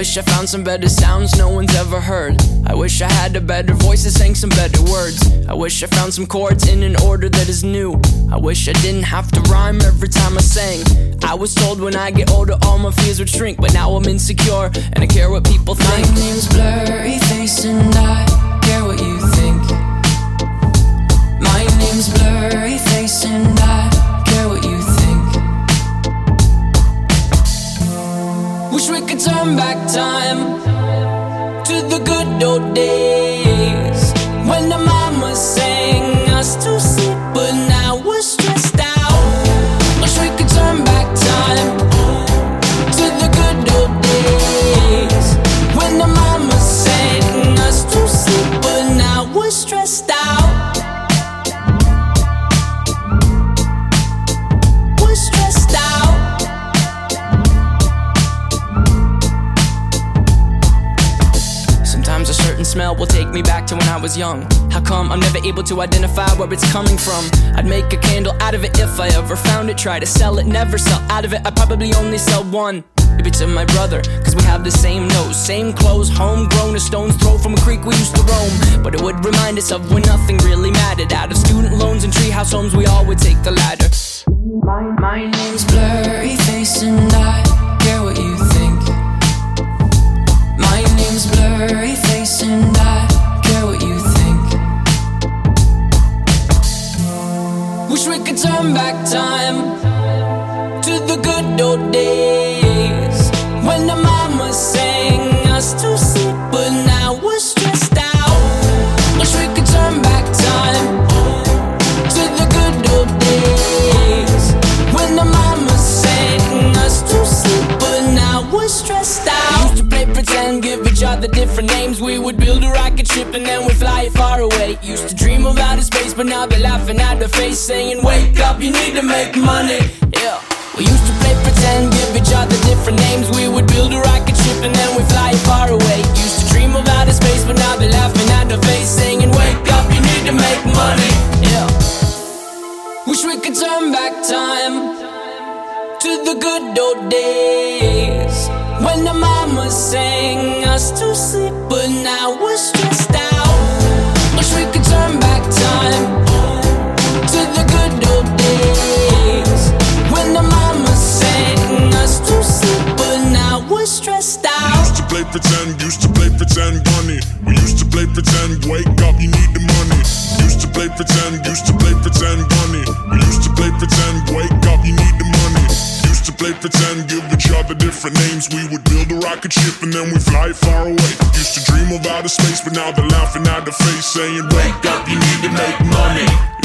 wish I found some better sounds no one's ever heard. I wish I had a better voice that sang some better words. I wish I found some chords in an order that is new. I wish I didn't have to rhyme every time I sang. I was told when I get older all my fears would shrink, but now I'm insecure and I care what people think. My name's Blurryface and I care what you think. My name's Blurryface and I care what you think. Wish we could turn back time to the good old days when the mama sang us to sleep, but now we're stressed out. Wish we could turn back time to the good old days when the mama sang us to sleep, but now we're stressed out. We're stressed out. Sometimes a certain smell will take me back to when I was young. How come I'm never able to identify where it's coming from? I'd make a candle out of it if I ever found it. Try to sell it, never sell out of it. I'd probably only sell one. Maybe to my brother, cause we have the same nose, same clothes, homegrown, a stone's throw from a creek we used to roam. But it would remind us of when nothing really mattered. Out of student loans and treehouse homes, we all would take the ladder. My name's Blurryface and I care what you think. My name's Blurryface and I care what you think. Wish we could turn back time to the good old days when the mama sang us to sleep, but now we're stressed out. Wish we could turn back time to the good old days when the mama sang us to sleep, but now we're stressed out. Used to play pretend, give each other different names. We would build a rocket ship and then we'd fly it far away. Used to dream of outer space, but now they're laughing at the face, saying wake up, you need to make money. Yeah. We used to play pretend, give each other different names. We would build a rocket ship and then we fly it far away. Used to dream of outer space, but now they're laughing at the face, saying wake up, you need to make money. Yeah. Wish we could turn back time to the good old days when the mama sang us to sleep, but now we're stressed out. Wish we could turn back time to the good old days when the mama sang us to sleep, but now we're stressed out. We used to play pretend, bunny. We used to play pretend, wake up, you need the money. Used to play pretend, bunny. We used to play pretend, wake up, you need the money. Used to play pretend, give each other different names. We would build a rocket ship and then we fly far away. Used to dream of outer space, but now they're laughing at the face, saying wake up, you need to make money.